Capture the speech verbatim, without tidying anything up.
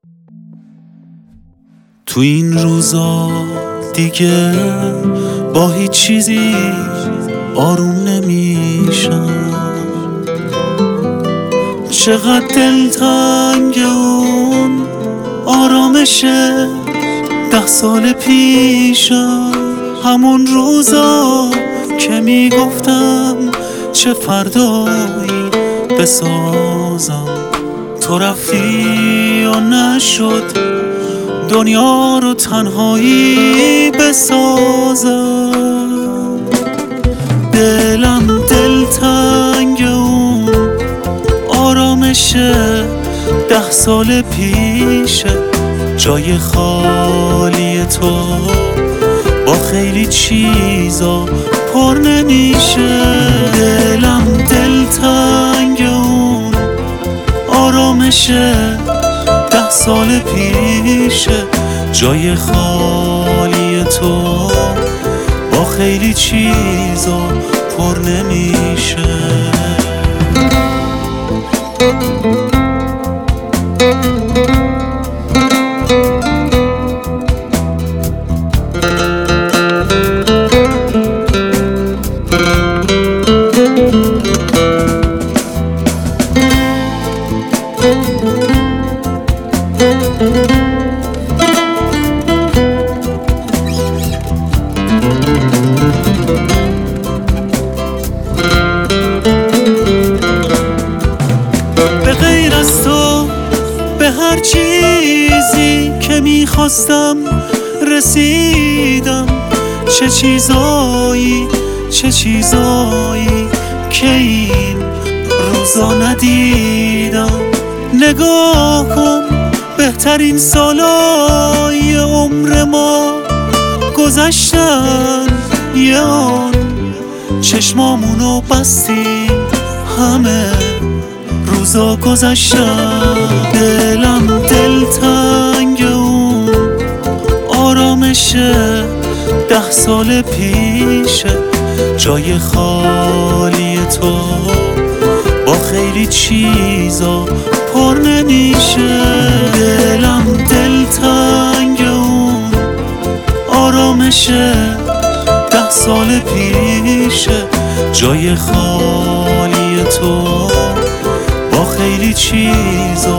تو این روزا دیگه با هیچ چیزی آروم نمیشم، چقدر دلتنگ اون آرامش ده سال پیشم. همون روزا که میگفتم چه فردایی بسازم، تو رفتی و نشد دنیا رو تنهایی بسازم. دلم دلتنگ اون آرامش ده سال پیشه، جای خالی تو با خیلی چیزا پر نمیشه. دلم دلتنگ اون آرامش ده سال پیشه، جای خالی تو با خیلی چیزا پر نمیشه. به غیر از تو به هر چیزی که میخواستم رسیدم، چه چیزایی چه چیزایی که این روزا ندیدم. نگاه کن بهترین سالای عمر ما گذشتن، یه آن چشمامونو بستیم همه روزا گذشتن. دلم دلتنگ اون آرامش ده سال پیشه، جای خالی تو با خیلی چیزا پر نمیشه. دلم دلتنگ اون آرامش ده سال پیشه، جای خالی تو با خیلی چیزا